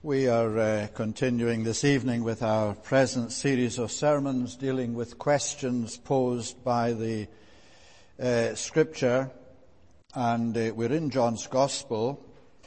We are continuing this evening with our present series of sermons dealing with questions posed by the Scripture, and we're in John's Gospel.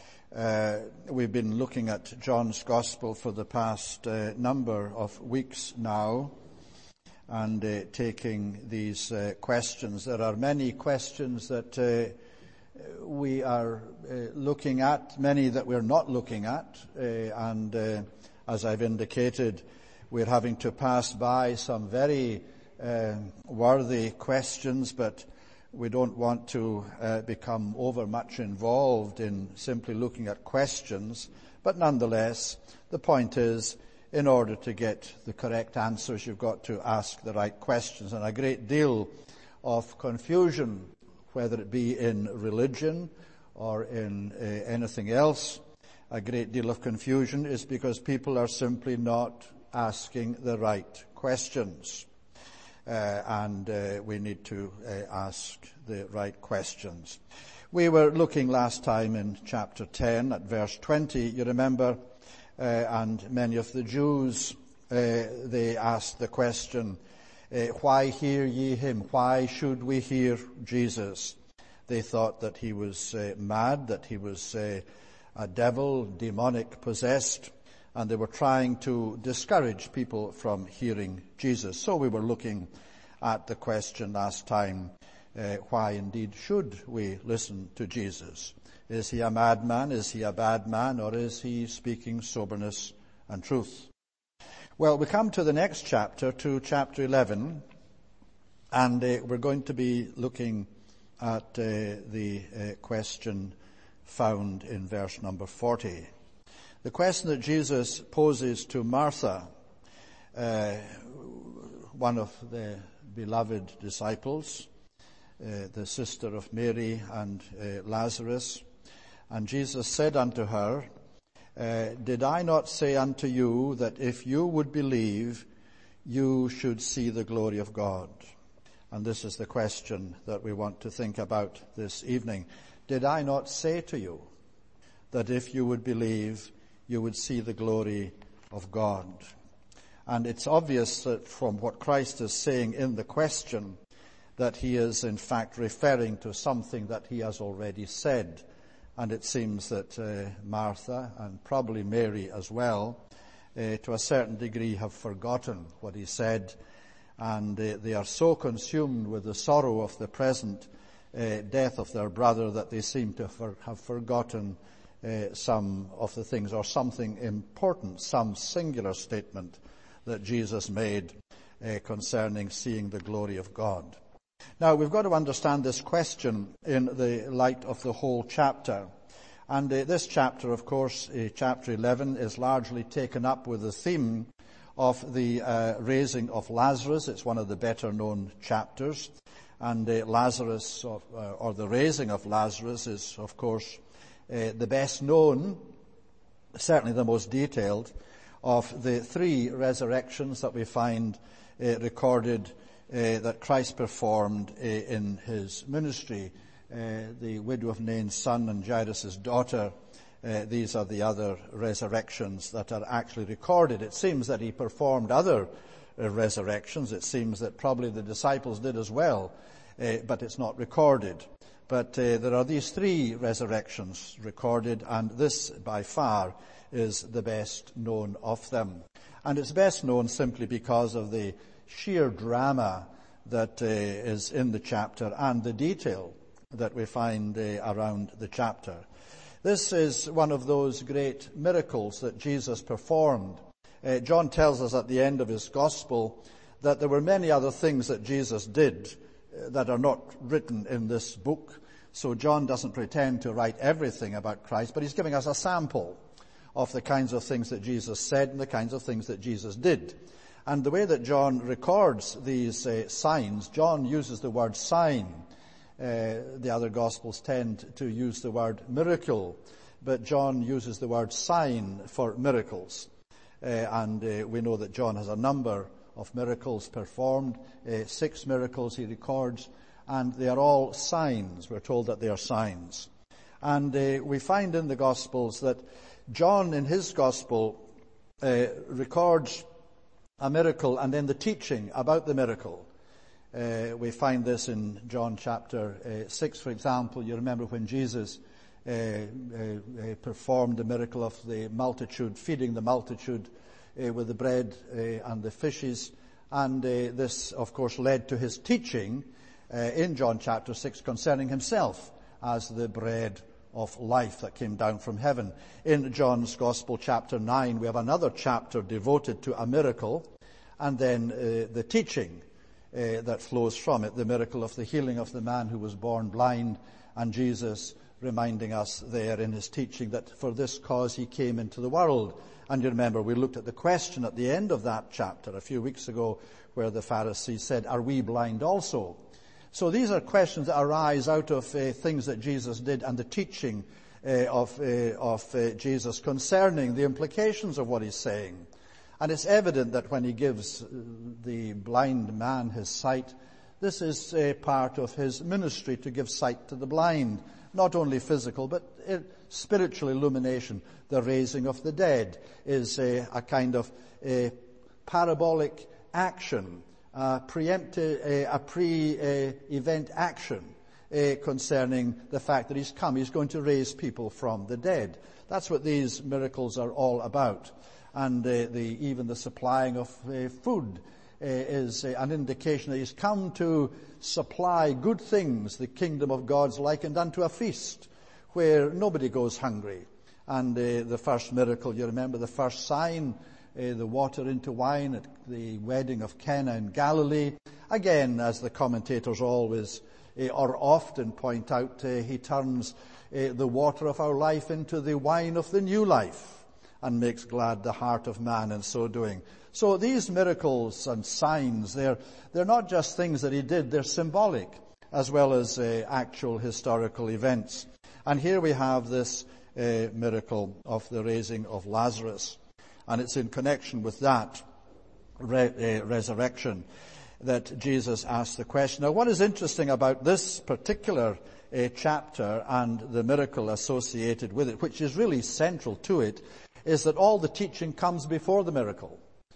We've been looking at John's Gospel for the past number of weeks now, and taking these questions. There are many questions that we are looking at, many that we're not looking at, and as I've indicated, we're having to pass by some very worthy questions, but we don't want to become overmuch involved in simply looking at questions. But nonetheless, the point is, in order to get the correct answers, you've got to ask the right questions. And a great deal of confusion, whether it be in religion or in anything else, a great deal of confusion is because people are simply not asking the right questions. And we need to ask the right questions. We were looking last time in chapter 10 at verse 20, you remember, and many of the Jews, they asked the question, why hear ye him? Why should we hear Jesus? They thought that he was mad, that he was a devil, demonic possessed, and they were trying to discourage people from hearing Jesus. So we were looking at the question last time, why indeed should we listen to Jesus? Is he a madman? Is he a bad man? Or is he speaking soberness and truth? Well, we come to the next chapter, to chapter 11, and we're going to be looking at the question found in verse number 40. The question that Jesus poses to Martha, one of the beloved disciples, the sister of Mary and Lazarus. And Jesus said unto her, did I not say unto you that if you would believe, you should see the glory of God? And this is the question that we want to think about this evening. Did I not say to you that if you would believe, you would see the glory of God? And it's obvious that from what Christ is saying in the question, that he is in fact referring to something that he has already said. And it seems that Martha, and probably Mary as well, to a certain degree have forgotten what he said, and they are so consumed with the sorrow of the present death of their brother that they seem to have forgotten some of the things, or something important, some singular statement that Jesus made concerning seeing the glory of God. Now, we've got to understand this question in the light of the whole chapter. And this chapter, of course, chapter 11, is largely taken up with the theme of the raising of Lazarus. It's one of the better known chapters. And Lazarus, or the raising of Lazarus, is, of course, the best known, certainly the most detailed, of the three resurrections that we find recorded that Christ performed in his ministry. The widow of Nain's son and Jairus' daughter, these are the other resurrections that are actually recorded. It seems that he performed other resurrections. It seems that probably the disciples did as well, but it's not recorded. But there are these three resurrections recorded, and this by far is the best known of them. And it's best known simply because of the sheer drama that is in the chapter and the detail that we find around the chapter. This is one of those great miracles that Jesus performed. John tells us at the end of his gospel that there were many other things that Jesus did that are not written in this book. So John doesn't pretend to write everything about Christ, but he's giving us a sample of the kinds of things that Jesus said and the kinds of things that Jesus did. And the way that John records these signs, John uses the word sign. The other Gospels tend to use the word miracle, but John uses the word sign for miracles. And we know that John has a number of miracles performed, 6 miracles he records, and they are all signs. We're told that they are signs. And we find in the Gospels that John in his gospel records a miracle and then the teaching about the miracle. We find this in John chapter 6, for example. You remember when Jesus performed the miracle of the multitude, feeding the multitude with the bread and the fishes. And this, of course, led to his teaching in John chapter 6 concerning himself as the bread of life that came down from heaven. In John's Gospel, chapter 9, we have another chapter devoted to a miracle, and then the teaching that flows from it, the miracle of the healing of the man who was born blind, and Jesus reminding us there in his teaching that for this cause he came into the world. And you remember we looked at the question at the end of that chapter a few weeks ago where the Pharisees said, "Are we blind also?" So these are questions that arise out of things that Jesus did and the teaching of Jesus concerning the implications of what he's saying. And it's evident that when he gives the blind man his sight, this is a part of his ministry to give sight to the blind. Not only physical, but spiritual illumination. The raising of the dead is a kind of a parabolic action, a pre-event action concerning the fact that he's come. He's going to raise people from the dead. That's what these miracles are all about. And even the supplying of food is an indication that he's come to supply good things. The kingdom of God's likened unto a feast where nobody goes hungry. And the first miracle, you remember the first sign, the water into wine at the wedding of Cana in Galilee. Again, as the commentators always or often point out, he turns the water of our life into the wine of the new life and makes glad the heart of man in so doing. So these miracles and signs, they're not just things that he did, they're symbolic as well as actual historical events. And here we have this miracle of the raising of Lazarus. And it's in connection with that resurrection that Jesus asked the question. Now, what is interesting about this particular chapter and the miracle associated with it, which is really central to it, is that all the teaching comes before the miracle.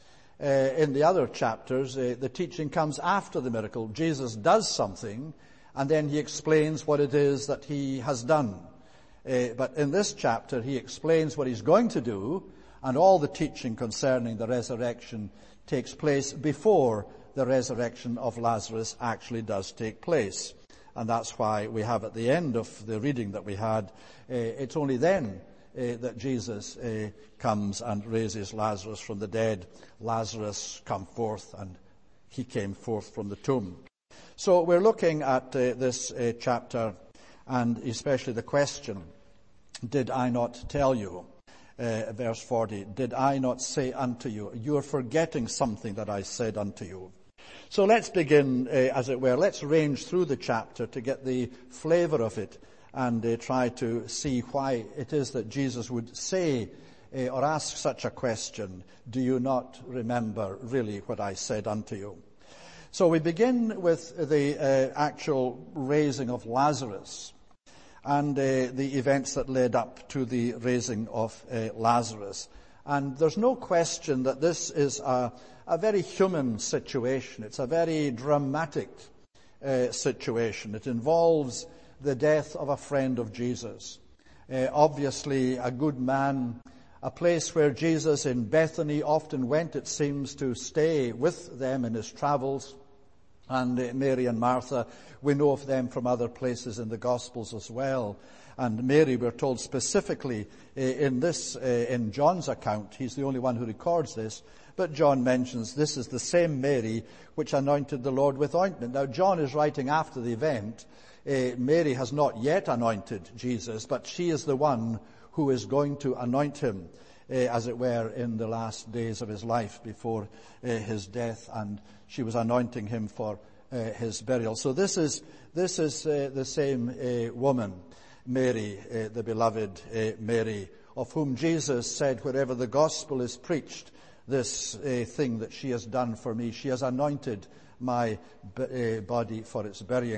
In the other chapters, the teaching comes after the miracle. Jesus does something, and then he explains what it is that he has done. But in this chapter, he explains what he's going to do, and all the teaching concerning the resurrection takes place before the resurrection of Lazarus actually does take place. And that's why we have at the end of the reading that we had, it's only then that Jesus comes and raises Lazarus from the dead. Lazarus come forth, and he came forth from the tomb. So we're looking at this chapter, and especially the question, did I not tell you? Verse 40, did I not say unto you? You are forgetting something that I said unto you. So let's begin, as it were, let's range through the chapter to get the flavor of it and try to see why it is that Jesus would say or ask such a question. Do you not remember really what I said unto you? So we begin with the actual raising of Lazarus and the events that led up to the raising of Lazarus. And there's no question that this is a very human situation. It's a very dramatic situation. It involves the death of a friend of Jesus. Obviously a good man, a place where Jesus in Bethany often went, it seems, to stay with them in his travels. And Mary and Martha, we know of them from other places in the Gospels as well. And Mary, we're told specifically in John's account, he's the only one who records this, but John mentions this is the same Mary which anointed the Lord with ointment. Now, John is writing after the event. Mary has not yet anointed Jesus, but she is the one who is going to anoint him, as it were, in the last days of his life before his death, and she was anointing him for his burial. So this is the same woman, Mary, the beloved Mary, of whom Jesus said, wherever the gospel is preached, this thing that she has done for me, she has anointed my body for its burying.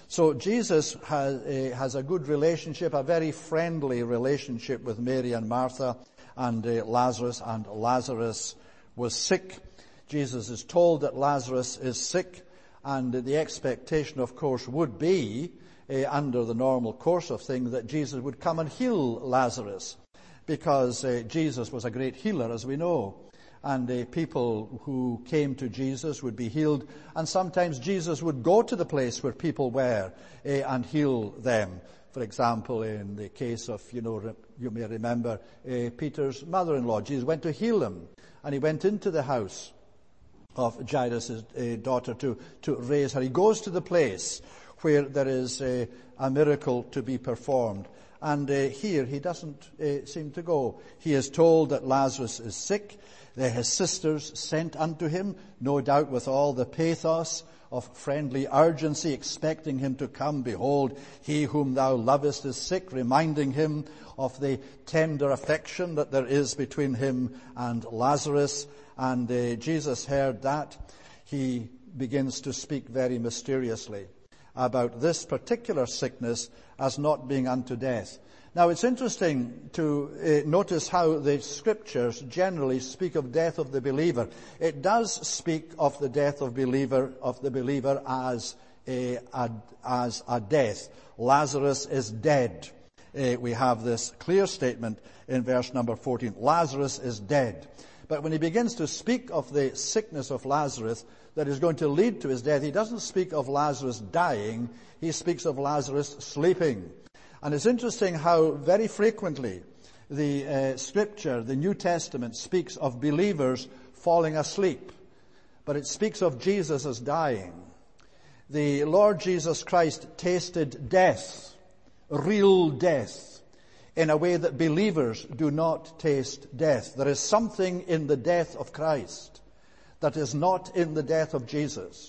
So Jesus has a good relationship, a very friendly relationship with Mary and Martha and Lazarus, and Lazarus was sick. Jesus is told that Lazarus is sick, and the expectation, of course, would be, under the normal course of things, that Jesus would come and heal Lazarus, because Jesus was a great healer, as we know. And people who came to Jesus would be healed, and sometimes Jesus would go to the place where people were and heal them. For example, in the case of, you may remember Peter's mother-in-law, Jesus went to heal him, and he went into the house of Jairus' daughter to raise her. He goes to the place where there is a miracle to be performed. And here he doesn't seem to go. He is told that Lazarus is sick. His sisters sent unto him, no doubt with all the pathos of friendly urgency, expecting him to come. Behold, he whom thou lovest is sick, reminding him of the tender affection that there is between him and Lazarus. And Jesus heard that. He begins to speak very mysteriously about this particular sickness as not being unto death. Now, it's interesting to notice how the Scriptures generally speak of death of the believer. It does speak of the death of the believer as a death. Lazarus is dead. We have this clear statement in verse number 14. Lazarus is dead. But when he begins to speak of the sickness of Lazarus that is going to lead to his death, he doesn't speak of Lazarus dying. He speaks of Lazarus sleeping. And it's interesting how very frequently the Scripture, the New Testament, speaks of believers falling asleep. But it speaks of Jesus as dying. The Lord Jesus Christ tasted death, real death, in a way that believers do not taste death. There is something in the death of Christ that is not in the death of Jesus,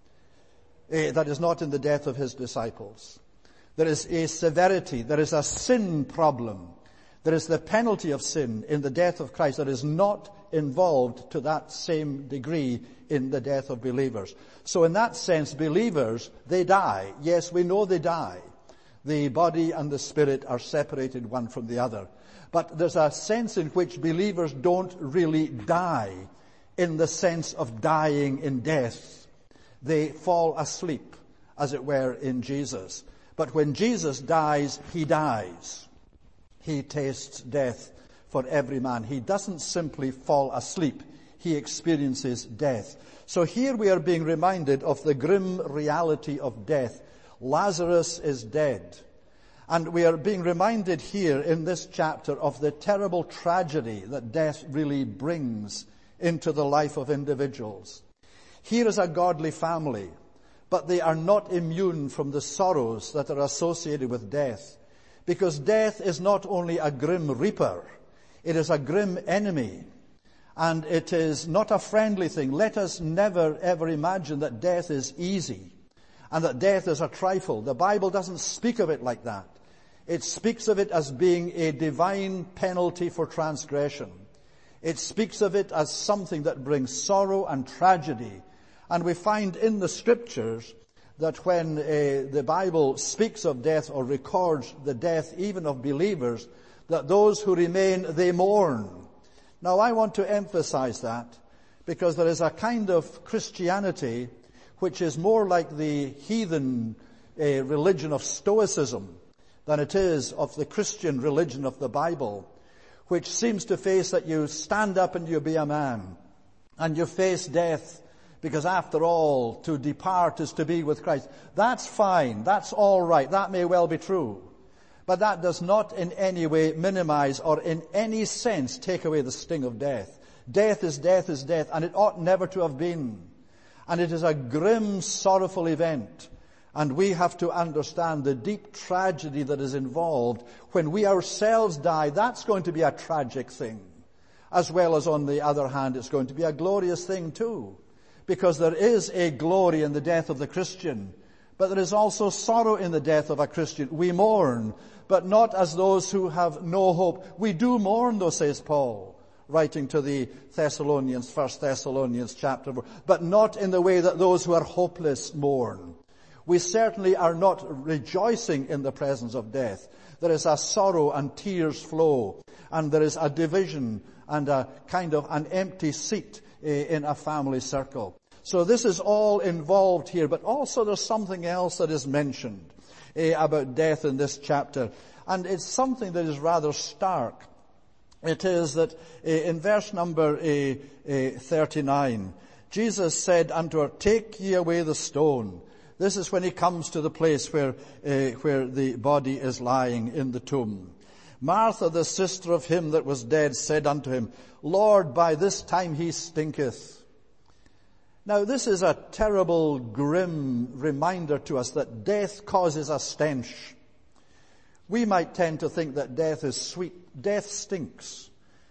that is not in the death of his disciples. There is a severity, there is a sin problem. There is the penalty of sin in the death of Christ that is not involved to that same degree in the death of believers. So in that sense, believers, they die. Yes, we know they die. The body and the spirit are separated one from the other. But there's a sense in which believers don't really die in the sense of dying in death. They fall asleep, as it were, in Jesus. But when Jesus dies, he dies. He tastes death for every man. He doesn't simply fall asleep. He experiences death. So here we are being reminded of the grim reality of death. Lazarus is dead. And we are being reminded here in this chapter of the terrible tragedy that death really brings into the life of individuals. Here is a godly family, but they are not immune from the sorrows that are associated with death. Because death is not only a grim reaper, it is a grim enemy. And it is not a friendly thing. Let us never ever imagine that death is easy and that death is a trifle. The Bible doesn't speak of it like that. It speaks of it as being a divine penalty for transgression. It speaks of it as something that brings sorrow and tragedy. And we find in the Scriptures that when the Bible speaks of death or records the death even of believers, that those who remain, they mourn. Now I want to emphasize that because there is a kind of Christianity which is more like the heathen religion of Stoicism than it is of the Christian religion of the Bible, which seems to face that you stand up and you be a man and you face death. Because after all, to depart is to be with Christ. That's fine. That's all right. That may well be true. But that does not in any way minimize or in any sense take away the sting of death. Death is death is death, and it ought never to have been. And it is a grim, sorrowful event. And we have to understand the deep tragedy that is involved. When we ourselves die, that's going to be a tragic thing. As well as, on the other hand, it's going to be a glorious thing too. Because there is a glory in the death of the Christian, but there is also sorrow in the death of a Christian. We mourn, but not as those who have no hope. We do mourn, though, says Paul, writing to the Thessalonians, 1 Thessalonians chapter 4, but not in the way that those who are hopeless mourn. We certainly are not rejoicing in the presence of death. There is a sorrow and tears flow, and there is a division and a kind of an empty seat in a family circle. So this is all involved here, but also there's something else that is mentioned about death in this chapter, and it's something that is rather stark. It is that in verse number 39, Jesus said unto her, "Take ye away the stone." This is when he comes to the place where the body is lying in the tomb. Martha, the sister of him that was dead, said unto him, "Lord, by this time he stinketh." Now this is a terrible, grim reminder to us that death causes a stench. We might tend to think that death is sweet. Death stinks.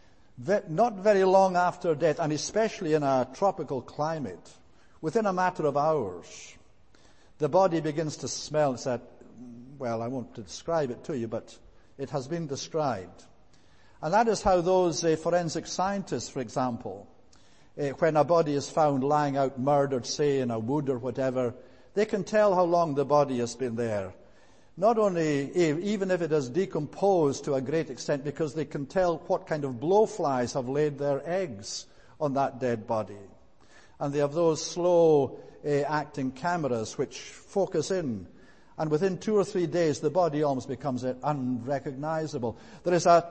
Not very long after death, and especially in a tropical climate, within a matter of hours, the body begins to smell. It's well, I won't describe it to you, but it has been described. And that is how those forensic scientists, for example, when a body is found lying out murdered, say in a wood or whatever, they can tell how long the body has been there. Not only, even if it has decomposed to a great extent, because they can tell what kind of blowflies have laid their eggs on that dead body. And they have those slow acting cameras which focus in, and within 2 or 3 days the body almost becomes unrecognizable. There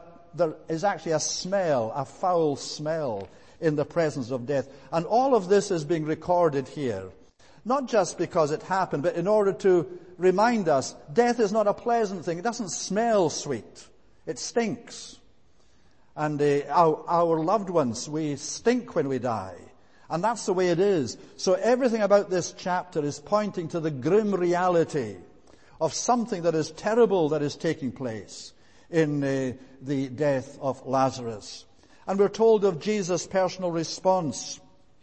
is actually a smell, a foul smell in the presence of death. And all of this is being recorded here, not just because it happened, but in order to remind us death is not a pleasant thing. It doesn't smell sweet. It stinks. And our loved ones, we stink when we die. And that's the way it is. So everything about this chapter is pointing to the grim reality of something that is terrible that is taking place in the death of Lazarus. And we're told of Jesus' personal response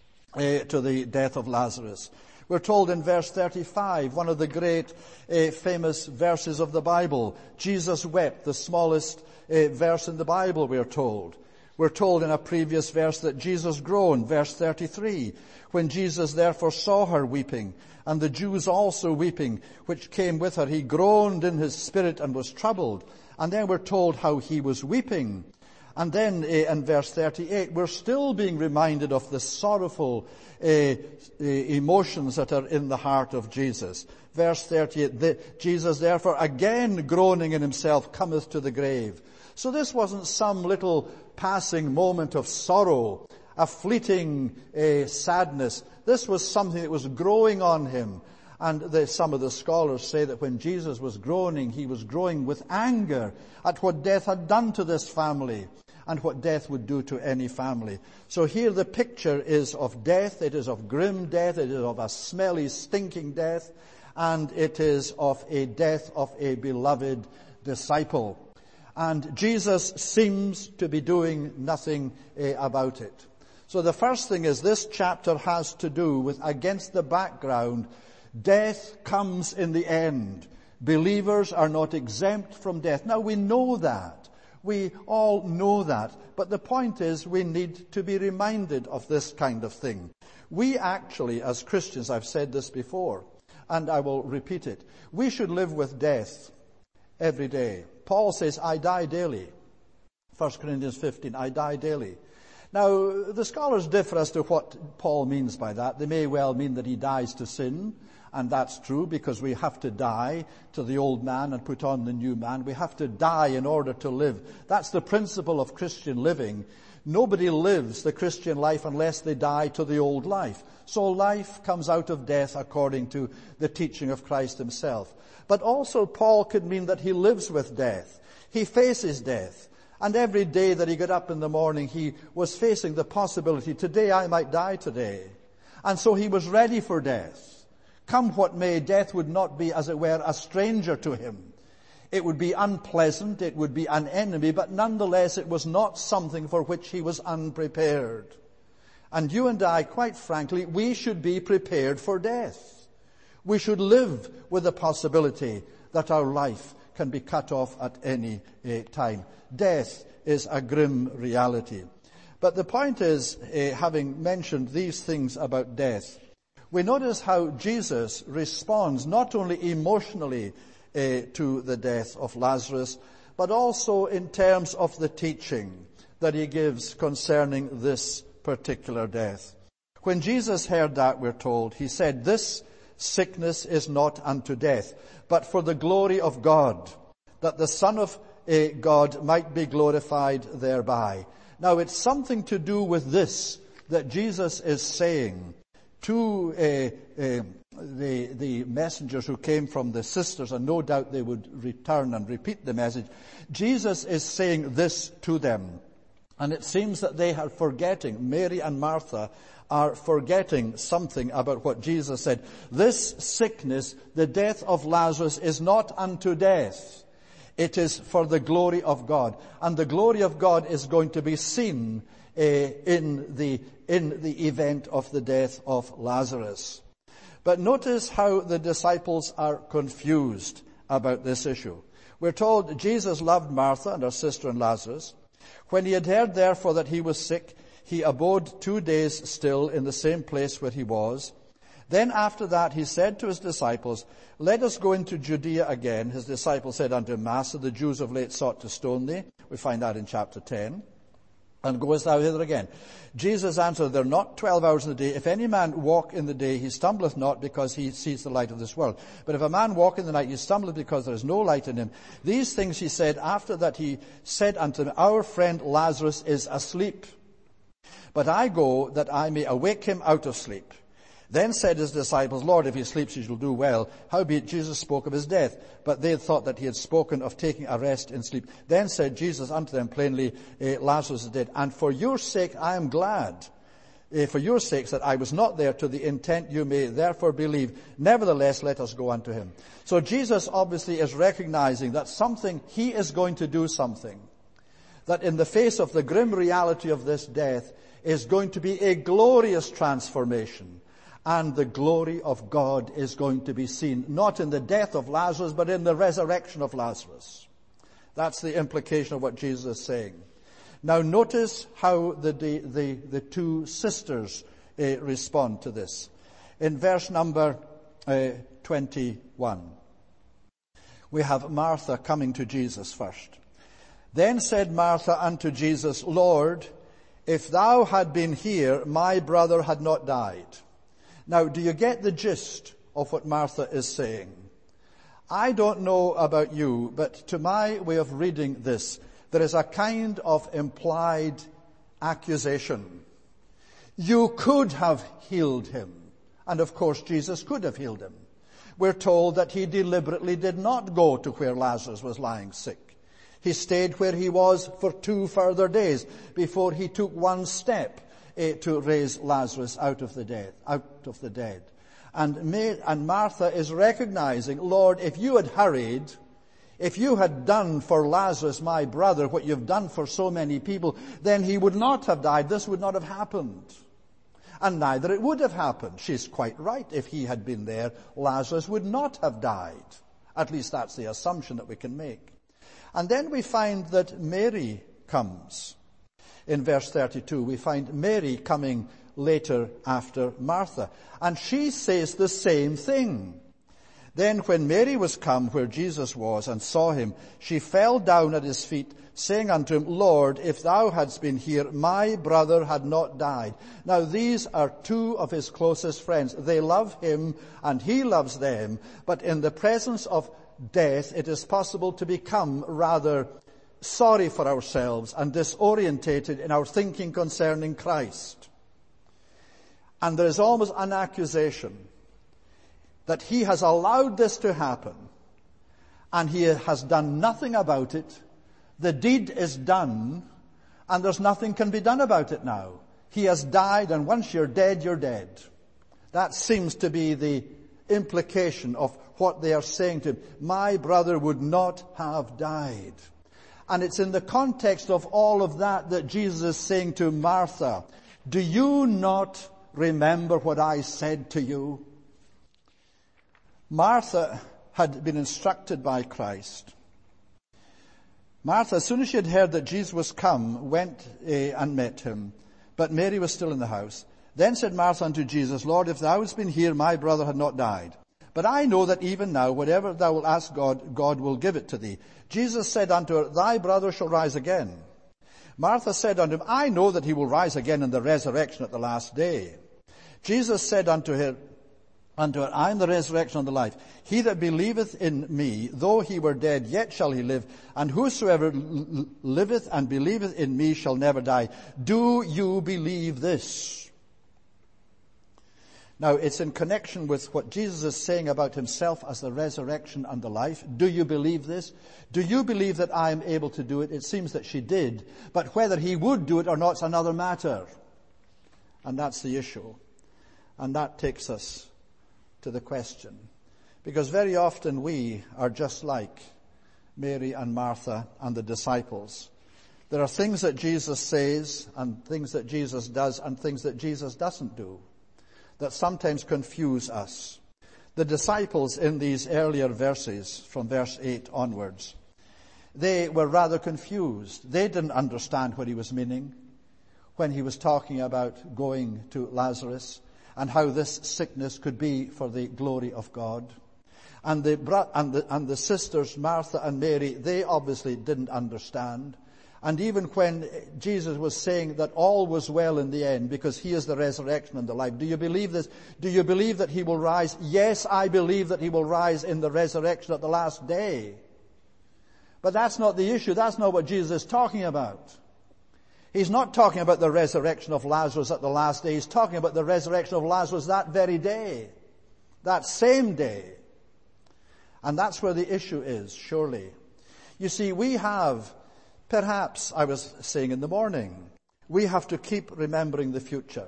to the death of Lazarus. We're told in verse 35, one of the great famous verses of the Bible, Jesus wept, the smallest verse in the Bible, we are told. We're told in a previous verse that Jesus groaned, verse 33, when Jesus therefore saw her weeping, and the Jews also weeping, which came with her, he groaned in his spirit and was troubled. And then we're told how he was weeping. And then in verse 38, we're still being reminded of the sorrowful emotions that are in the heart of Jesus. Verse 38, Jesus therefore again groaning in himself cometh to the grave. So this wasn't some little passing moment of sorrow, a fleeting sadness. This was something that was growing on him. And some of the scholars say that when Jesus was groaning, he was groaning with anger at what death had done to this family and what death would do to any family. So here the picture is of death. It is of grim death. It is of a smelly, stinking death. And it is of a death of a beloved disciple. And Jesus seems to be doing nothing about it. So the first thing is this chapter has to do with, against the background, death comes in the end. Believers are not exempt from death. Now we know that. We all know that. But the point is we need to be reminded of this kind of thing. We actually, as Christians, I've said this before, and I will repeat it, we should live with death every day. Paul says, I die daily. 1 Corinthians 15, I die daily. Now, the scholars differ as to what Paul means by that. They may well mean that he dies to sin, and that's true because we have to die to the old man and put on the new man. We have to die in order to live. That's the principle of Christian living. Nobody lives the Christian life unless they die to the old life. So life comes out of death according to the teaching of Christ himself. But also Paul could mean that he lives with death. He faces death. And every day that he got up in the morning, he was facing the possibility, today I might die today. And so he was ready for death. Come what may, death would not be, as it were, a stranger to him. It would be unpleasant, it would be an enemy, but nonetheless it was not something for which he was unprepared. And you and I, quite frankly, we should be prepared for death. We should live with the possibility that our life can be cut off at any time. Death is a grim reality. But the point is, having mentioned these things about death, we notice how Jesus responds not only emotionally to the death of Lazarus, but also in terms of the teaching that he gives concerning this particular death. When Jesus heard that, we're told, he said, "This sickness is not unto death, but for the glory of God, that the Son of God might be glorified thereby." Now, it's something to do with this that Jesus is saying to the messengers who came from the sisters, and no doubt they would return and repeat the message. Jesus is saying this to them. And it seems that they are forgetting, Mary and Martha are forgetting something about what Jesus said. This sickness, the death of Lazarus, is not unto death. It is for the glory of God. And the glory of God is going to be seen in the event of the death of Lazarus. But notice how the disciples are confused about this issue. We're told Jesus loved Martha and her sister and Lazarus. When he had heard, therefore, that he was sick, he abode 2 days still in the same place where he was. Then after that he said to his disciples, "Let us go into Judea again." His disciples said unto him, "Master, the Jews of late sought to stone thee." We find that in chapter 10. "And goest thou hither again?" Jesus answered, "There are not 12 hours in the day. If any man walk in the day, he stumbleth not, because he sees the light of this world. But if a man walk in the night, he stumbleth, because there is no light in him." These things he said. After that he said unto them, "Our friend Lazarus is asleep, but I go that I may awake him out of sleep." Then said his disciples, "Lord, if he sleeps, he shall do well." Howbeit Jesus spoke of his death, but they thought that he had spoken of taking a rest in sleep. Then said Jesus unto them plainly, "Lazarus is dead, and for your sake I am glad, for your sakes, that I was not there, to the intent you may therefore believe. Nevertheless, let us go unto him." So Jesus obviously is recognizing that he is going to do something, that in the face of the grim reality of this death is going to be a glorious transformation. And the glory of God is going to be seen, not in the death of Lazarus, but in the resurrection of Lazarus. That's the implication of what Jesus is saying. Now notice how the two sisters respond to this. In verse number 21, we have Martha coming to Jesus first. "Then said Martha unto Jesus, Lord, if thou had been here, my brother had not died." Now, do you get the gist of what Martha is saying? I don't know about you, but to my way of reading this, there is a kind of implied accusation. You could have healed him. And of course, Jesus could have healed him. We're told that he deliberately did not go to where Lazarus was lying sick. He stayed where he was for 2 further days before he took one step to raise Lazarus out of the dead. And Martha is recognizing, Lord, if you had hurried, if you had done for Lazarus, my brother, what you've done for so many people, then he would not have died. This would not have happened. And neither it would have happened. She's quite right. If he had been there, Lazarus would not have died. At least that's the assumption that we can make. And then we find that Mary comes. In verse 32, we find Mary coming later after Martha. And she says the same thing. "Then when Mary was come where Jesus was and saw him, she fell down at his feet, saying unto him, Lord, if thou hadst been here, my brother had not died." Now these are two of his closest friends. They love him and he loves them. But in the presence of death, it is possible to become rather sorry for ourselves and disorientated in our thinking concerning Christ. And there is almost an accusation that he has allowed this to happen and he has done nothing about it. The deed is done and there's nothing can be done about it now. He has died, and once you're dead, you're dead. That seems to be the implication of what they are saying to him. My brother would not have died. And it's in the context of all of that Jesus is saying to Martha, do you not remember what I said to you? Martha had been instructed by Christ. Martha, as soon as she had heard that Jesus was come, went and met him. But Mary was still in the house. Then said Martha unto Jesus, Lord, if thou hadst been here, my brother had not died. But I know that even now, whatever thou wilt ask God, God will give it to thee. Jesus said unto her, Thy brother shall rise again. Martha said unto him, I know that he will rise again in the resurrection at the last day. Jesus said unto her, I am the resurrection and the life. He that believeth in me, though he were dead, yet shall he live. And whosoever liveth and believeth in me shall never die. Do you believe this? Now, it's in connection with what Jesus is saying about himself as the resurrection and the life. Do you believe this? Do you believe that I am able to do it? It seems that she did. But whether he would do it or not is another matter. And that's the issue. And that takes us to the question. Because very often we are just like Mary and Martha and the disciples. There are things that Jesus says and things that Jesus does and things that Jesus doesn't do that sometimes confuse us. The disciples in these earlier verses, from verse 8 onwards, they were rather confused. They didn't understand what he was meaning when he was talking about going to Lazarus and how this sickness could be for the glory of God. And the sisters, Martha and Mary, they obviously didn't understand. And even when Jesus was saying that all was well in the end because he is the resurrection and the life, do you believe this? Do you believe that he will rise? Yes, I believe that he will rise in the resurrection at the last day. But that's not the issue. That's not what Jesus is talking about. He's not talking about the resurrection of Lazarus at the last day. He's talking about the resurrection of Lazarus that very day, that same day. And that's where the issue is, surely. You see, we have, perhaps, I was saying in the morning, we have to keep remembering the future.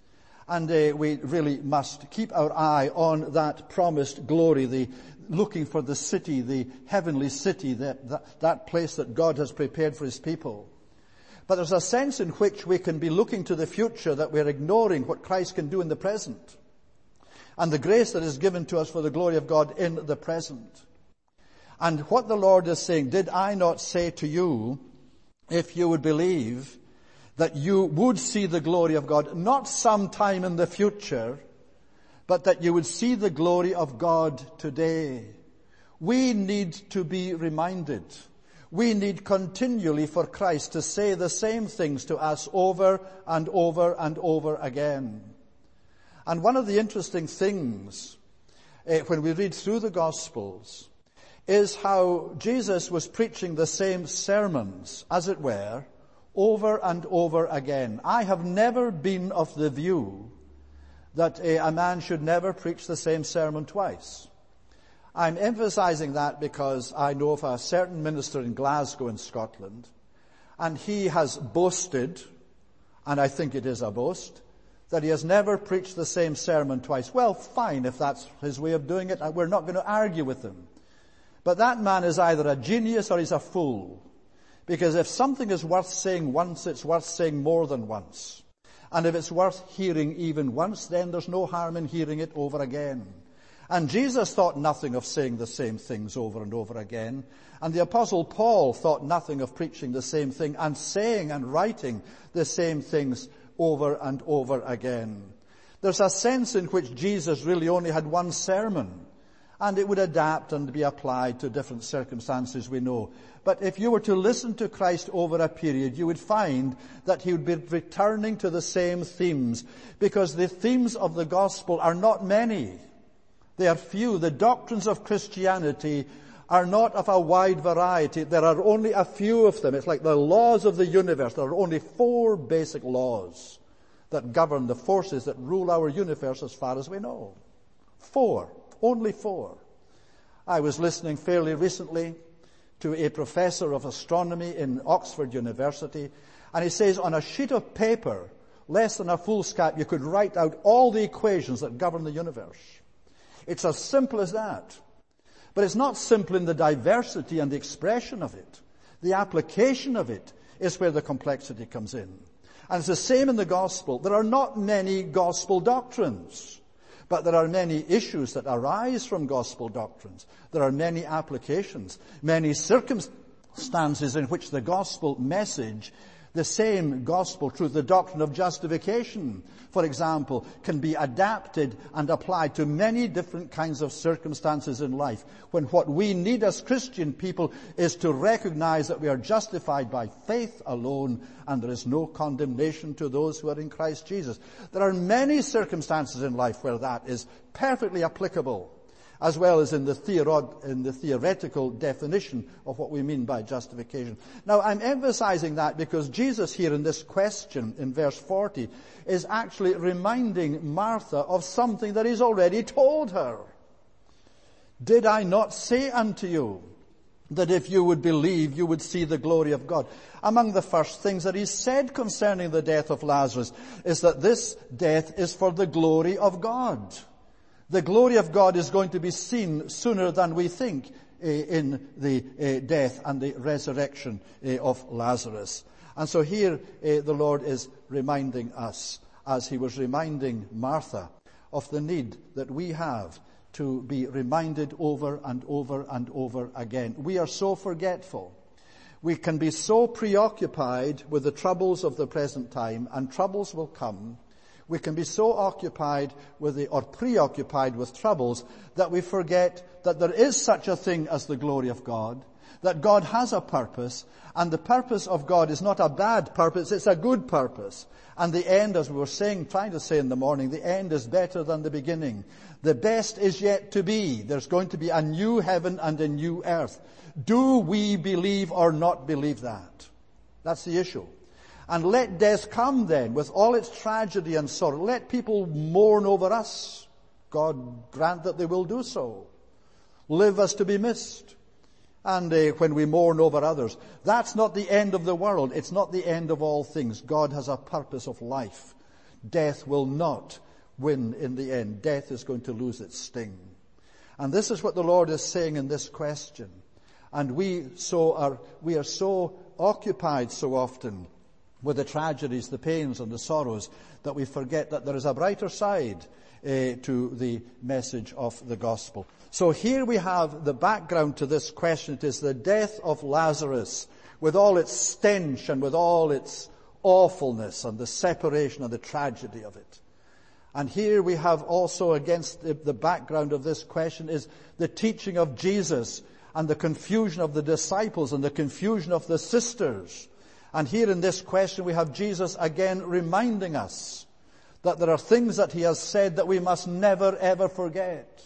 And we really must keep our eye on that promised glory, the looking for the city, the heavenly city, that place that God has prepared for his people. But there's a sense in which we can be looking to the future that we're ignoring what Christ can do in the present. And the grace that is given to us for the glory of God in the present. And what the Lord is saying, did I not say to you, if you would believe, that you would see the glory of God, not sometime in the future, but that you would see the glory of God today? We need to be reminded. We need continually for Christ to say the same things to us over and over and over again. And one of the interesting things when we read through the Gospels is how Jesus was preaching the same sermons, as it were, over and over again. I have never been of the view that a man should never preach the same sermon twice. I'm emphasizing that because I know of a certain minister in Glasgow in Scotland, and he has boasted, and I think it is a boast, that he has never preached the same sermon twice. Well, fine, if that's his way of doing it, we're not going to argue with him. But that man is either a genius or he's a fool. Because if something is worth saying once, it's worth saying more than once. And if it's worth hearing even once, then there's no harm in hearing it over again. And Jesus thought nothing of saying the same things over and over again. And the Apostle Paul thought nothing of preaching the same thing and saying and writing the same things over and over again. There's a sense in which Jesus really only had one sermon, and it would adapt and be applied to different circumstances, we know. But if you were to listen to Christ over a period, you would find that he would be returning to the same themes, because the themes of the gospel are not many. They are few. The doctrines of Christianity are not of a wide variety. There are only a few of them. It's like the laws of the universe. There are only 4 basic laws that govern the forces that rule our universe as far as we know. 4. Only 4. I was listening fairly recently to a professor of astronomy in Oxford University, and he says on a sheet of paper, less than a foolscap, you could write out all the equations that govern the universe. It's as simple as that. But it's not simple in the diversity and the expression of it. The application of it is where the complexity comes in. And it's the same in the gospel. There are not many gospel doctrines, but there are many issues that arise from gospel doctrines. There are many applications, many circumstances in which the gospel message The same gospel truth, the doctrine of justification, for example, can be adapted and applied to many different kinds of circumstances in life, when what we need as Christian people is to recognize that we are justified by faith alone and there is no condemnation to those who are in Christ Jesus. There are many circumstances in life where that is perfectly applicable, as well as in the theoretical definition of what we mean by justification. Now, I'm emphasizing that because Jesus here in this question in verse 40 is actually reminding Martha of something that he's already told her. Did I not say unto you that if you would believe, you would see the glory of God? Among the first things that he said concerning the death of Lazarus is that this death is for the glory of God. The glory of God is going to be seen sooner than we think in the death and the resurrection of Lazarus. And so here the Lord is reminding us, as he was reminding Martha, of the need that we have to be reminded over and over and over again. We are so forgetful. We can be so preoccupied with the troubles of the present time, and troubles will come. We can be so occupied or preoccupied with troubles that we forget that there is such a thing as the glory of God, that God has a purpose, and the purpose of God is not a bad purpose, it's a good purpose. And the end, as we were trying to say in the morning, the end is better than the beginning. The best is yet to be. There's going to be a new heaven and a new earth. Do we believe or not believe that? That's the issue. And let death come then, with all its tragedy and sorrow. Let people mourn over us. God grant that they will do so. Live as to be missed. And when we mourn over others, that's not the end of the world. It's not the end of all things. God has a purpose of life. Death will not win in the end. Death is going to lose its sting. And this is what the Lord is saying in this question. And we are so occupied so often with the tragedies, the pains and the sorrows, that we forget that there is a brighter side to the message of the gospel. So here we have the background to this question. It is the death of Lazarus, with all its stench and with all its awfulness and the separation and the tragedy of it. And here we have also, against the background of this question, is the teaching of Jesus and the confusion of the disciples and the confusion of the sisters. And here in this question we have Jesus again reminding us that there are things that he has said that we must never ever forget.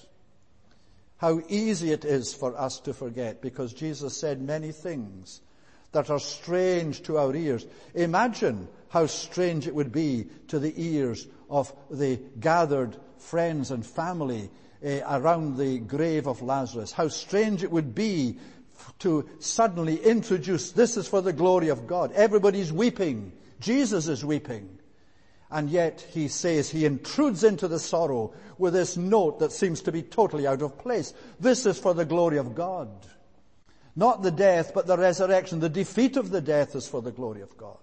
How easy it is for us to forget, because Jesus said many things that are strange to our ears. Imagine how strange it would be to the ears of the gathered friends and family around the grave of Lazarus. How strange it would be to suddenly introduce, this is for the glory of God. Everybody's weeping. Jesus is weeping. And yet he says, he intrudes into the sorrow with this note that seems to be totally out of place. This is for the glory of God. Not the death, but the resurrection. The defeat of the death is for the glory of God.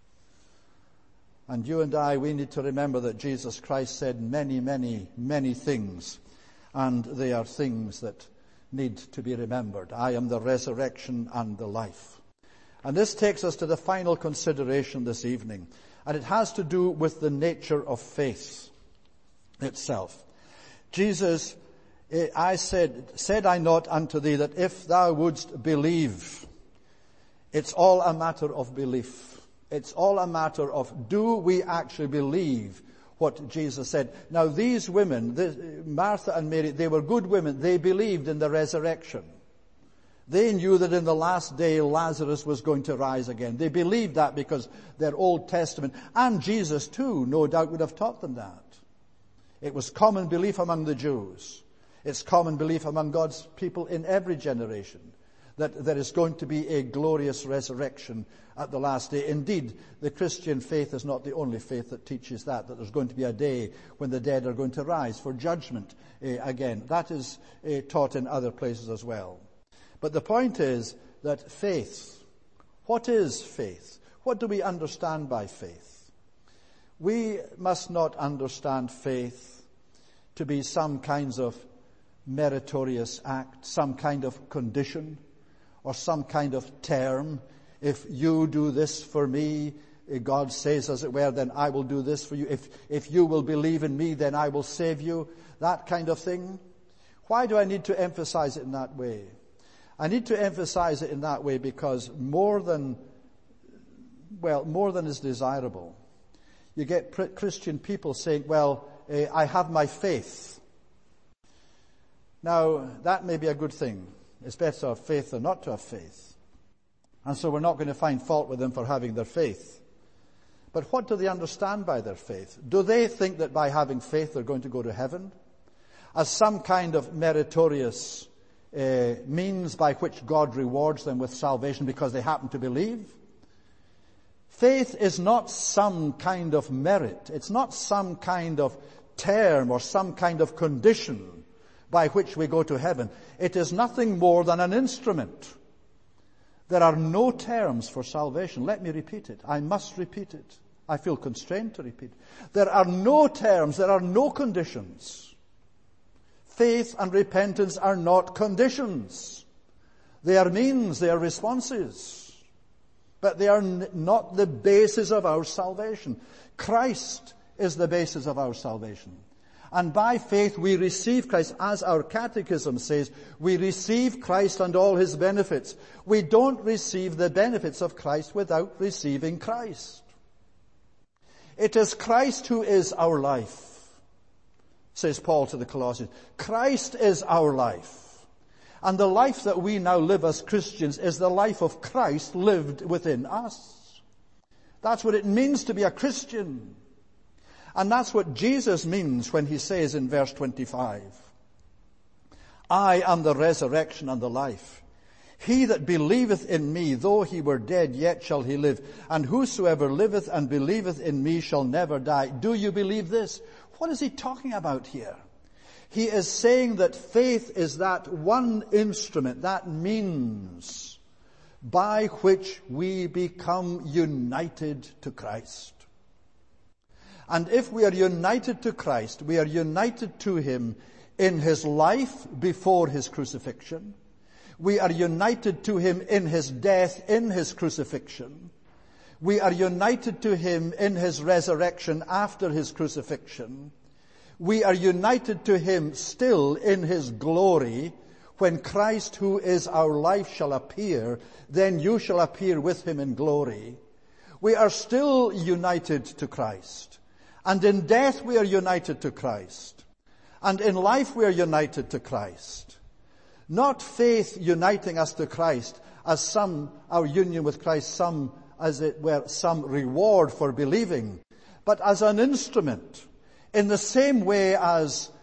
And you and I, we need to remember that Jesus Christ said many, many, many things. And they are things that need to be remembered. I am the resurrection and the life. And this takes us to the final consideration this evening. And it has to do with the nature of faith itself. Jesus, I said I not unto thee that if thou wouldst believe, it's all a matter of belief. It's all a matter of, do we actually believe what Jesus said? Now these women, Martha and Mary, they were good women. They believed in the resurrection. They knew that in the last day Lazarus was going to rise again. They believed that because their Old Testament, and Jesus too, no doubt would have taught them that. It was common belief among the Jews. It's common belief among God's people in every generation that there is going to be a glorious resurrection at the last day. Indeed, the Christian faith is not the only faith that teaches that there's going to be a day when the dead are going to rise for judgment again. That is taught in other places as well. But the point is that faith, what is faith? What do we understand by faith? We must not understand faith to be some kinds of meritorious act, some kind of condition, or some kind of term If you do this for me, God says, as it were, then I will do this for you. If you will believe in me, then I will save you. That kind of thing. Why do I need to emphasize it in that way? I need to emphasize it in that way because more than is desirable. You get Christian people saying, I have my faith. Now, that may be a good thing. It's better to have faith than not to have faith. And so we're not going to find fault with them for having their faith. But what do they understand by their faith? Do they think that by having faith they're going to go to heaven? As some kind of meritorious means by which God rewards them with salvation because they happen to believe? Faith is not some kind of merit. It's not some kind of term or some kind of condition by which we go to heaven. It is nothing more than an instrument. There are no terms for salvation. Let me repeat it. I must repeat it. I feel constrained to repeat it. There are no terms. There are no conditions. Faith and repentance are not conditions. They are means. They are responses. But they are not the basis of our salvation. Christ is the basis of our salvation. And by faith we receive Christ. As our catechism says, we receive Christ and all his benefits. We don't receive the benefits of Christ without receiving Christ. It is Christ who is our life, says Paul to the Colossians. Christ is our life. And the life that we now live as Christians is the life of Christ lived within us. That's what it means to be a Christian. And that's what Jesus means when he says in verse 25, I am the resurrection and the life. He that believeth in me, though he were dead, yet shall he live. And whosoever liveth and believeth in me shall never die. Do you believe this? What is he talking about here? He is saying that faith is that one instrument, that means by which we become united to Christ. And if we are united to Christ, we are united to him in his life before his crucifixion. We are united to him in his death, in his crucifixion. We are united to him in his resurrection after his crucifixion. We are united to him still in his glory. When Christ, who is our life, shall appear, then you shall appear with him in glory. We are still united to Christ. And in death we are united to Christ. And in life we are united to Christ. Not faith uniting us to Christ as our union with Christ, as it were, some reward for believing, but as an instrument. In the same way as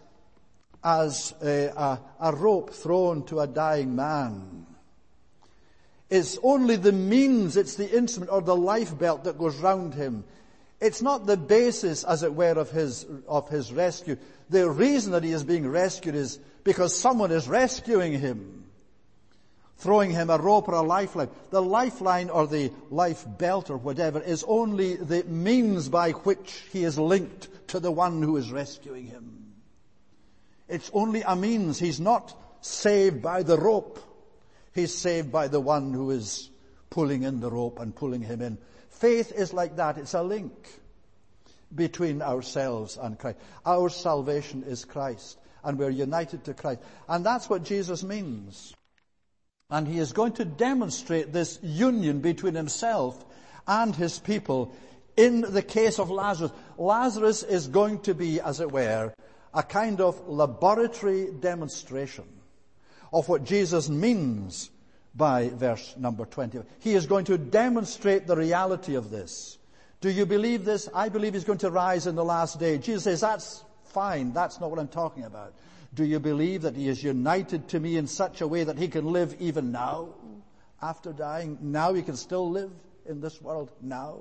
a rope thrown to a dying man is only the means, it's the instrument or the life belt that goes round him. It's not the basis, as it were, of his rescue. The reason that he is being rescued is because someone is rescuing him, throwing him a rope or a lifeline. The lifeline or the life belt or whatever is only the means by which he is linked to the one who is rescuing him. It's only a means. He's not saved by the rope. He's saved by the one who is pulling in the rope and pulling him in. Faith is like that. It's a link between ourselves and Christ. Our salvation is Christ, and we're united to Christ. And that's what Jesus means. And he is going to demonstrate this union between himself and his people in the case of Lazarus. Lazarus is going to be, as it were, a kind of laboratory demonstration of what Jesus means by verse number 20. He is going to demonstrate the reality of this. Do you believe this? I believe he's going to rise in the last day. Jesus says, that's fine. That's not what I'm talking about. Do you believe that he is united to me in such a way that he can live even now after dying? Now he can still live in this world now.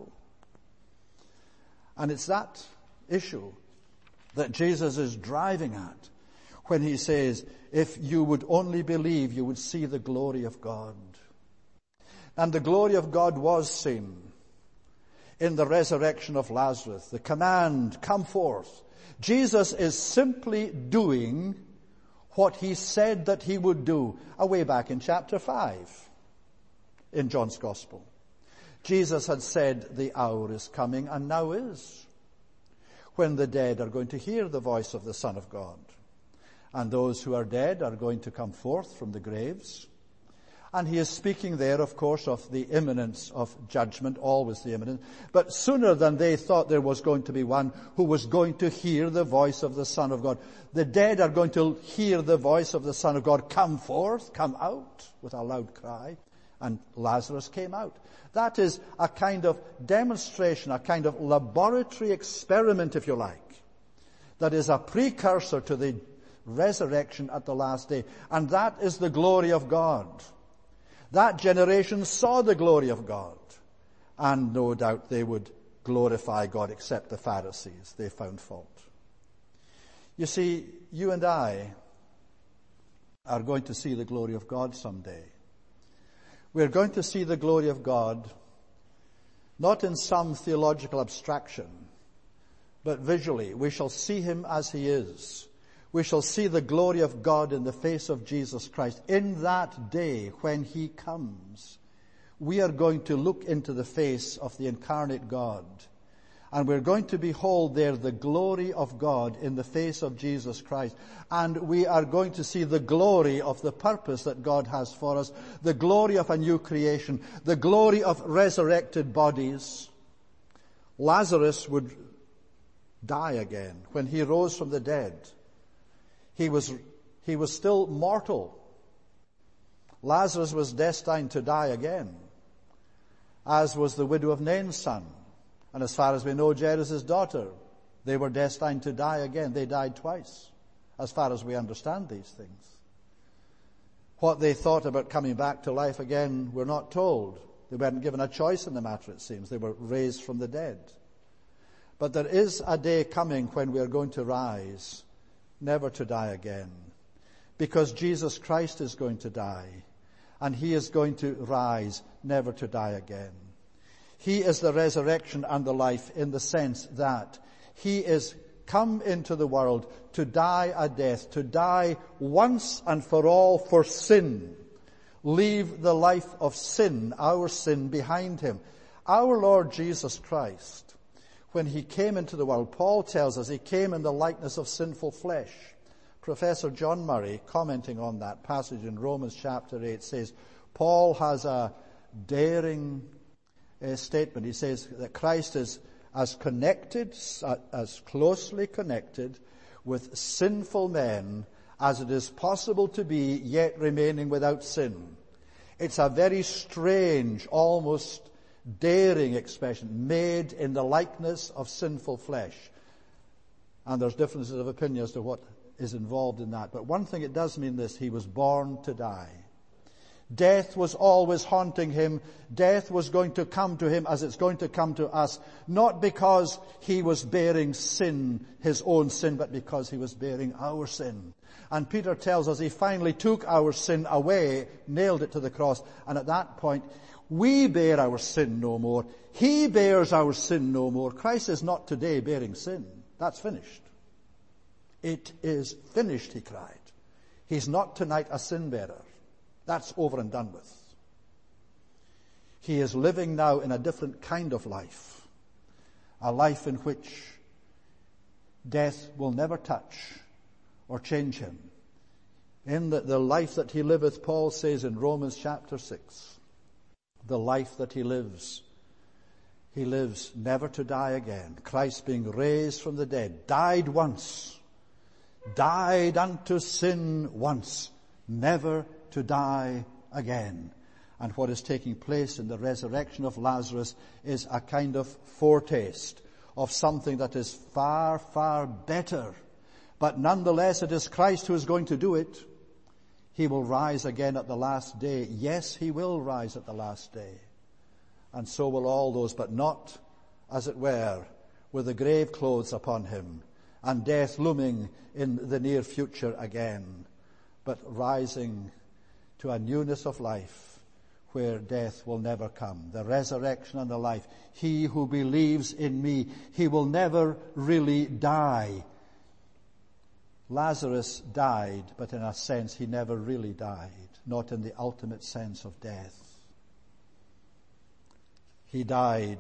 And it's that issue that Jesus is driving at when he says, if you would only believe, you would see the glory of God. And the glory of God was seen in the resurrection of Lazarus. The command, come forth. Jesus is simply doing what he said that he would do, away back in chapter 5 in John's Gospel. Jesus had said the hour is coming, and now is, when the dead are going to hear the voice of the Son of God. And those who are dead are going to come forth from the graves. And he is speaking there, of course, of the imminence of judgment, always the imminence. But sooner than they thought there was going to be one who was going to hear the voice of the Son of God. The dead are going to hear the voice of the Son of God come forth, come out with a loud cry. And Lazarus came out. That is a kind of demonstration, a kind of laboratory experiment, if you like, that is a precursor to the resurrection at the last day. And that is the glory of God. That generation saw the glory of God. And no doubt they would glorify God, except the Pharisees. They found fault. You see, you and I are going to see the glory of God someday. We're going to see the glory of God not in some theological abstraction, but visually. We shall see him as he is. We shall see the glory of God in the face of Jesus Christ. In that day when he comes, we are going to look into the face of the incarnate God. And we're going to behold there the glory of God in the face of Jesus Christ. And we are going to see the glory of the purpose that God has for us, the glory of a new creation, the glory of resurrected bodies. Lazarus would die again. When he rose from the dead, he was still mortal. Lazarus was destined to die again, as was the widow of Nain's son. And as far as we know, Jairus' daughter, they were destined to die again. They died twice, as far as we understand these things. What they thought about coming back to life again, we're not told. They weren't given a choice in the matter, it seems. They were raised from the dead. But there is a day coming when we are going to rise, never to die again. Because Jesus Christ is going to die, and he is going to rise, never to die again. He is the resurrection and the life in the sense that he is come into the world to die a death, to die once and for all for sin. Leave the life of sin, our sin, behind him. Our Lord Jesus Christ, when he came into the world, Paul tells us he came in the likeness of sinful flesh. Professor John Murray, commenting on that passage in Romans chapter 8, says, Paul has a daring statement. He says that Christ is as connected, as closely connected with sinful men as it is possible to be, yet remaining without sin. It's a very strange, almost daring expression, made in the likeness of sinful flesh. And there's differences of opinion as to what is involved in that. But one thing it does mean this: he was born to die. Death was always haunting him. Death was going to come to him as it's going to come to us, not because he was bearing sin, his own sin, but because he was bearing our sin. And Peter tells us he finally took our sin away, nailed it to the cross, and at that point, we bear our sin no more. He bears our sin no more. Christ is not today bearing sin. That's finished. It is finished, he cried. He's not tonight a sin bearer. That's over and done with. He is living now in a different kind of life. A life in which death will never touch or change him. In the life that he liveth, Paul says in Romans chapter 6, the life that he lives never to die again. Christ being raised from the dead, died once, died unto sin once, never to die again. And what is taking place in the resurrection of Lazarus is a kind of foretaste of something that is far, far better. But nonetheless, it is Christ who is going to do it. He will rise again at the last day. Yes, he will rise at the last day. And so will all those, but not, as it were, with the grave clothes upon him and death looming in the near future again, but rising to a newness of life where death will never come. The resurrection and the life. He who believes in me, he will never really die. Lazarus died, but in a sense he never really died, not in the ultimate sense of death. He died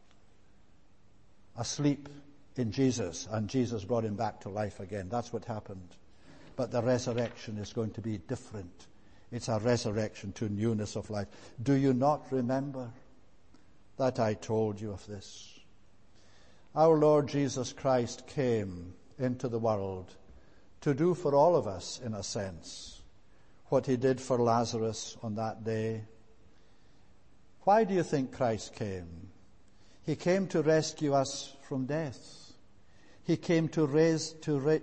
asleep in Jesus, and Jesus brought him back to life again. That's what happened. But the resurrection is going to be different. It's a resurrection to newness of life. Do you not remember that I told you of this? Our Lord Jesus Christ came into the world to do for all of us, in a sense, what he did for Lazarus on that day. Why do you think Christ came? He came to rescue us from death. He came to raise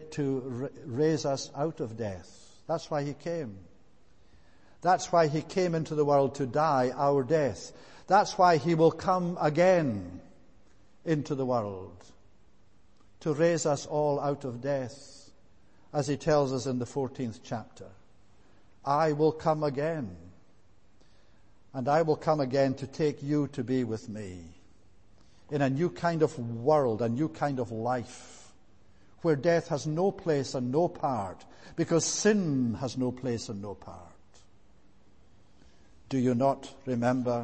us out of death. That's why he came. That's why he came into the world, to die our death. That's why he will come again into the world, to raise us all out of death, as he tells us in the 14th chapter. I will come again, and I will come again to take you to be with me in a new kind of world, a new kind of life, where death has no place and no part, because sin has no place and no part. Do you not remember?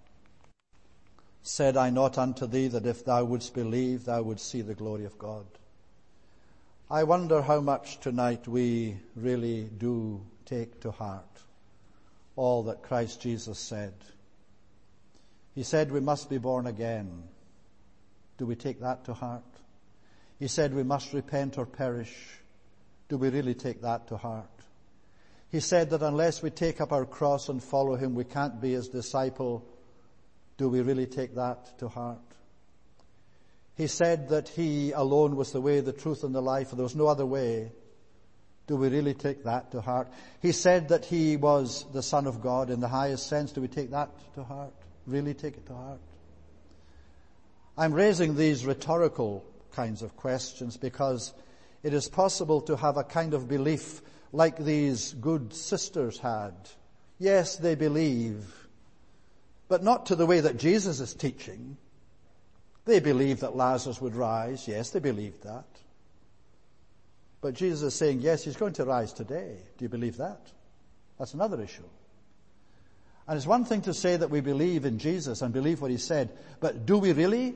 Said I not unto thee that if thou wouldst believe, thou wouldst see the glory of God? I wonder how much tonight we really do take to heart all that Christ Jesus said. He said we must be born again. Do we take that to heart? He said we must repent or perish. Do we really take that to heart? He said that unless we take up our cross and follow him, we can't be his disciple. Do we really take that to heart? He said that he alone was the way, the truth, and the life, and there was no other way. Do we really take that to heart? He said that he was the Son of God in the highest sense. Do we take that to heart? Really take it to heart? I'm raising these rhetorical kinds of questions because it is possible to have a kind of belief like these good sisters had. Yes, they believe, but not to the way that Jesus is teaching. They believed that Lazarus would rise. Yes, they believed that. But Jesus is saying, yes, he's going to rise today. Do you believe that? That's another issue. And it's one thing to say that we believe in Jesus and believe what he said, but do we really?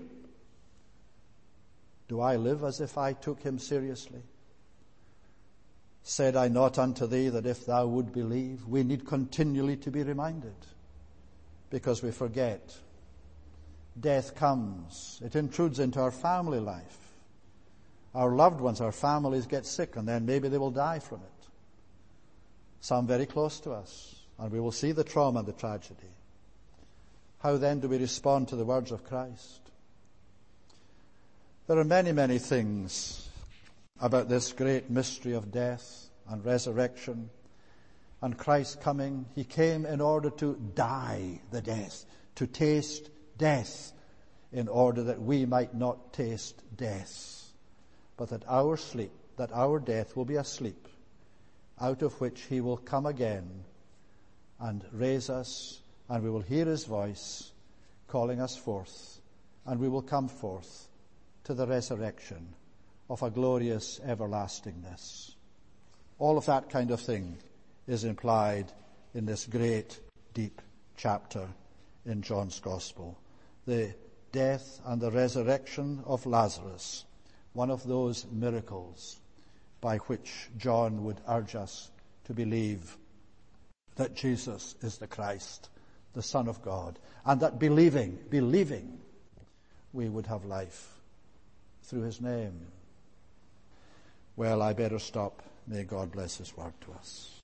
Do I live as if I took him seriously? Said I not unto thee that if thou would believe? We need continually to be reminded, because we forget. Death comes. It intrudes into our family life. Our loved ones, our families get sick, and then maybe they will die from it. Some very close to us, and we will see the trauma and the tragedy. How then do we respond to the words of Christ? There are many, many things about this great mystery of death and resurrection and Christ coming. He came in order to die the death, to taste death, in order that we might not taste death, but that our sleep, that our death will be a sleep, out of which he will come again and raise us, and we will hear his voice calling us forth, and we will come forth to the resurrection of a glorious everlastingness. All of that kind of thing is implied in this great, deep chapter in John's Gospel. The death and the resurrection of Lazarus, one of those miracles by which John would urge us to believe that Jesus is the Christ, the Son of God, and that believing, we would have life through his name. Well, I better stop. May God bless his word to us.